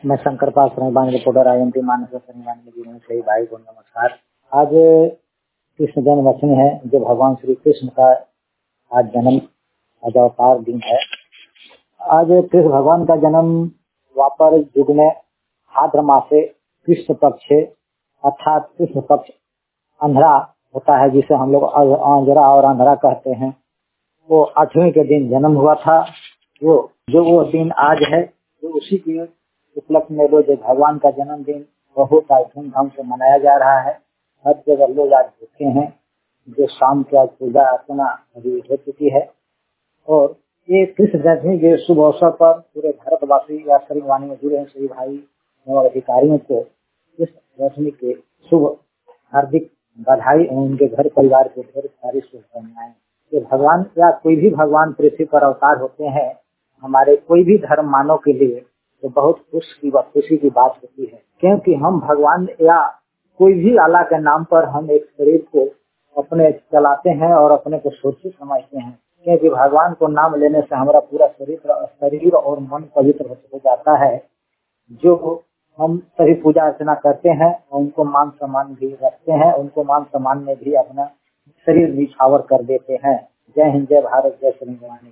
मैं Shankar Pal Shrivan reporter IMT Manas Shrivan में जुड़े सही भाई को नमस्कार। आज कृष्ण जन्माष्टमी है, जो भगवान श्री कृष्ण का आज जन्म आज अवतार दिन है। आज कृष्ण भगवान का जन्म द्वापर युग में भाद्र मासे कृष्ण पक्ष अर्थात कृष्ण पक्ष अंधरा होता है, जिसे हम लोग अंजरा और अंधरा कहते हैं। वो 8वें के दिन जन्म हुआ था। वो दिन आज है, जो उसी की उपलक्ष्य में रोज भगवान का जन्मदिन बहुत धूमधाम से मनाया जा रहा है। हर जगह लोग आज भूखे हैं, जो शाम की आज पूजा अर्चना अभी हो चुकी है। और ये कृष्ण जन्माष्टमी के शुभ अवसर पर पूरे भारतवासी या श्रीवाणी में जुड़े सभी भाई और अधिकारियों को कृष्ण जन्माष्टमी के शुभ हार्दिक बधाई और उनके घर परिवार को ढेर सारी शुभकामनाएं। ये भगवान या कोई भी भगवान पृथ्वी पर अवतार होते हैं, हमारे कोई भी धर्म मानव के लिए तो बहुत खुशी की बात होती है, क्योंकि हम भगवान या कोई भी अल्लाह के नाम पर हम एक शरीर को अपने चलाते हैं और अपने को सुरक्षित समझते हैं, क्योंकि भगवान को नाम लेने से हमारा पूरा शरीर और मन पवित्र हो जाता है। जो हम सभी पूजा अर्चना करते हैं और उनको मान सम्मान भी रखते हैं, उनको मान सम्मान में भी अपना शरीर निछावर कर देते हैं। जय हिंद, जय भारत, जय श्री राम।